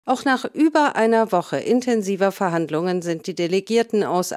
Auch nach über einer Woche intensiver Verhandlungen sind die Delegierten aus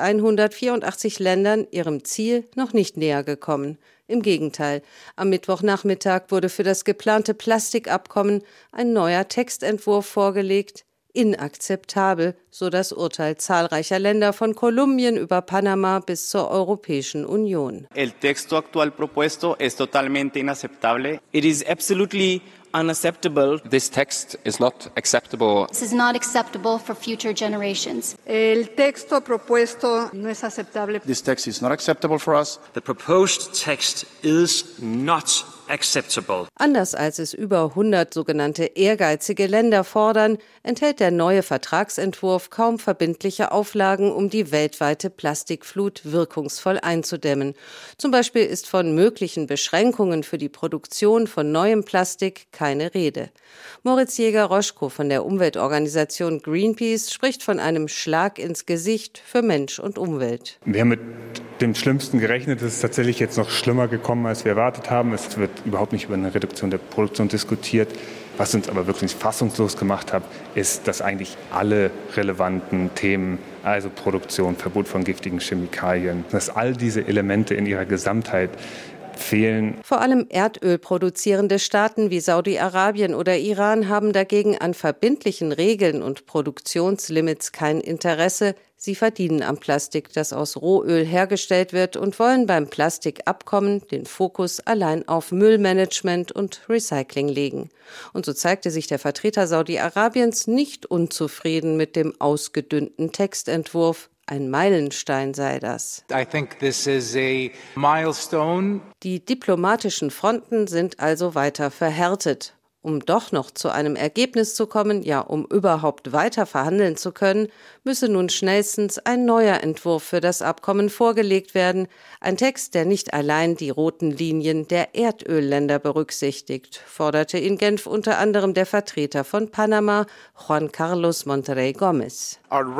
184 Ländern ihrem Ziel noch nicht näher gekommen. Im Gegenteil, am Mittwochnachmittag wurde für das geplante Plastikabkommen ein neuer Textentwurf vorgelegt. Inakzeptabel, so das Urteil zahlreicher Länder von Kolumbien über Panama bis zur Europäischen Union. El texto actual propuesto es totalmente inaceptable. It is absolutely unacceptable. This text is not acceptable. This is not acceptable for future generations. El texto propuesto no es aceptable. This text is not acceptable for us. The proposed text is not acceptable. Anders als es über 100 sogenannte ehrgeizige Länder fordern, enthält der neue Vertragsentwurf kaum verbindliche Auflagen, um die weltweite Plastikflut wirkungsvoll einzudämmen. Zum Beispiel ist von möglichen Beschränkungen für die Produktion von neuem Plastik keine Rede. Moritz Jäger-Roschko von der Umweltorganisation Greenpeace spricht von einem Schlag ins Gesicht für Mensch und Umwelt. Wir haben mit dem Schlimmsten gerechnet. Es ist tatsächlich jetzt noch schlimmer gekommen, als wir erwartet haben. Es wird überhaupt nicht über eine Reduktion der Produktion diskutiert. Was uns aber wirklich fassungslos gemacht hat, ist, dass eigentlich alle relevanten Themen, also Produktion, Verbot von giftigen Chemikalien, dass all diese Elemente in ihrer Gesamtheit fehlen. Vor allem erdölproduzierende Staaten wie Saudi-Arabien oder Iran haben dagegen an verbindlichen Regeln und Produktionslimits kein Interesse. Sie verdienen am Plastik, das aus Rohöl hergestellt wird, und wollen beim Plastikabkommen den Fokus allein auf Müllmanagement und Recycling legen. Und so zeigte sich der Vertreter Saudi-Arabiens nicht unzufrieden mit dem ausgedünnten Textentwurf. Ein Meilenstein sei das. I think this is a milestone. Die diplomatischen Fronten sind also weiter verhärtet. Um doch noch zu einem Ergebnis zu kommen, ja, um überhaupt weiter verhandeln zu können, müsse nun schnellstens ein neuer Entwurf für das Abkommen vorgelegt werden. Ein Text, der nicht allein die roten Linien der Erdölländer berücksichtigt, forderte in Genf unter anderem der Vertreter von Panama, Juan Carlos Monterrey Gómez.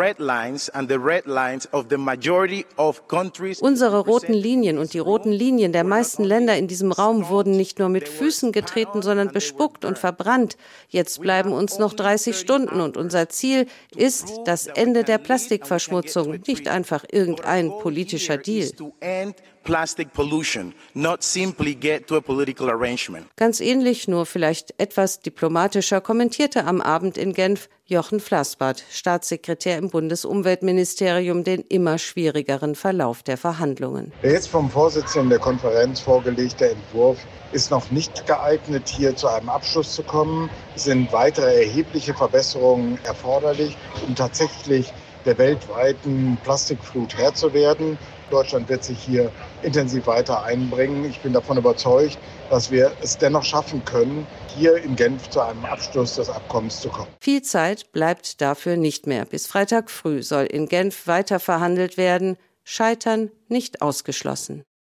Unsere roten Linien und die roten Linien der meisten Länder in diesem Raum wurden nicht nur mit Füßen getreten, sondern bespuckt und verbrannt. Jetzt bleiben uns noch 30 Stunden und unser Ziel ist das Ende der Plastikverschmutzung, nicht einfach irgendein politischer Deal. Ganz ähnlich, nur vielleicht etwas diplomatischer, kommentierte am Abend in Genf Jochen Flassbart, Staatssekretär im Bundesumweltministerium, den immer schwierigeren Verlauf der Verhandlungen. Der jetzt vom Vorsitzenden der Konferenz vorgelegte Entwurf ist noch nicht geeignet, hier zu einem Abschluss zu kommen. Es sind weitere erhebliche Verbesserungen erforderlich, um tatsächlich der weltweiten Plastikflut Herr zu werden. Deutschland wird sich hier intensiv weiter einbringen. Ich bin davon überzeugt, dass wir es dennoch schaffen können, hier in Genf zu einem Abschluss des Abkommens zu kommen. Viel Zeit bleibt dafür nicht mehr. Bis Freitag früh soll in Genf weiter verhandelt werden. Scheitern nicht ausgeschlossen.